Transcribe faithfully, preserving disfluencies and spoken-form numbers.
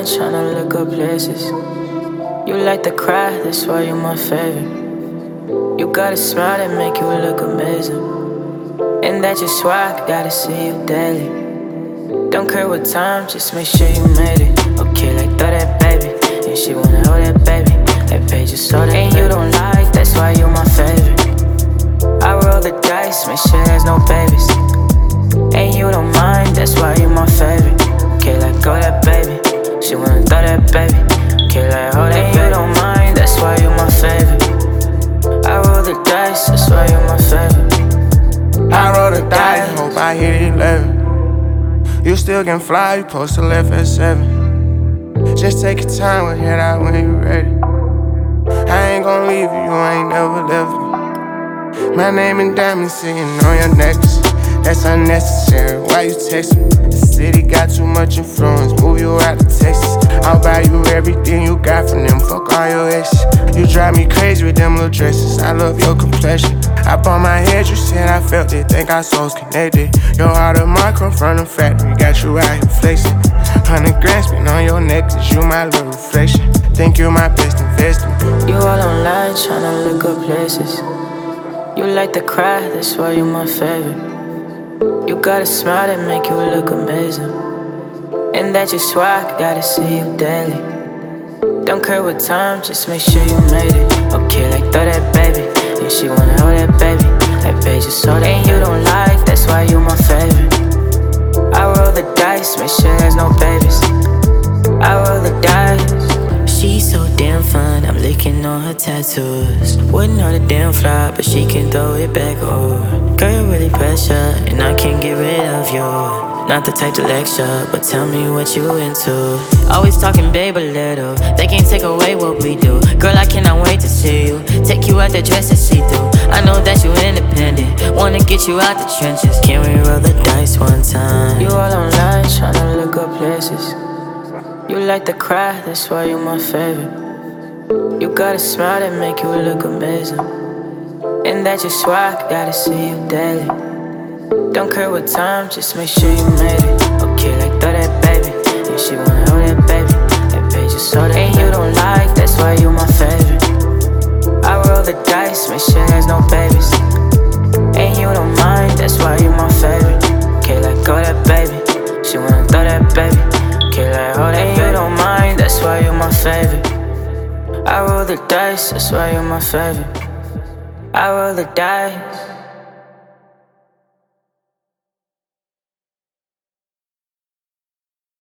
online tryna look up places. You like to cry, that's why you're my favorite. You got a smile that make you look amazing, and that your swag, gotta see you daily. Don't care what time, just make sure you made it. Okay, like throw that baby, and she wanna hold that baby. That page just so that, and you don't like, that's why you're my favorite. I roll the dice, make sure there's no babies, and you don't mind, that's why you're my favorite. Okay, like go that baby, she wanna throw that baby. Okay, like hold that, and you don't mind, that's why you're my favorite. I roll the dice, that's why you're my favorite. I roll the dice, hope I hit eleven. You still can fly, you post to left at seven. Just take your time, we'll head out when you ready. I ain't gon' leave you, you ain't never left me. My name and diamonds sitting on your necklace. That's unnecessary, why you text me? The city got too much influence, move you out to Texas. I'll buy you everything you got from them, fuck all your exes. You drive me crazy with them little dresses, I love your complexion. I bought my head, you said I felt it, think our souls connected. Your heart of mine come from the factory, got you out here flexing. Hundred grand spent on your necklace, you my little reflection. Think you're my best investment. You all online tryna look up places. You like to cry, that's why you're my favorite. You got a smile that make you look amazing, and that your swag, gotta see you daily. Don't care what time, just make sure you made it. Okay, like throw that baby, and she wanna hold that baby. That page is so that, and you don't like, that's why you're my favorite. I roll the dice, make sure there's no babies. I roll the dice. She's so damn fun, I'm licking on her tattoos. Wouldn't know the damn fly, but she can throw it back over. Girl, you're really pressure, and I can't get rid of you. Not the type to lecture, but tell me what you into. Always talking babe a little, they can't take away what we do. Girl, I cannot wait to see you, take you out that dress and see through. I know that you independent, wanna get you out the trenches. Can we roll the dice one time? You all online, tryna look up places. You like to cry, that's why you're my favorite. You got a smile that make you look amazing, and that your swag, gotta see you daily. Don't care what time, just make sure you made it. Okay, like throw that baby, and she wanna hold that baby. That page is so that, and you don't like, that's why you're my favorite. I roll the dice, make sure there's no babies, and you don't mind, that's why you're my favorite. Okay, like go that baby, she wanna throw that baby. Okay, like hold that, and you don't mind, that's why you're my favorite. I roll the dice, that's why you're my favorite. I roll the dice.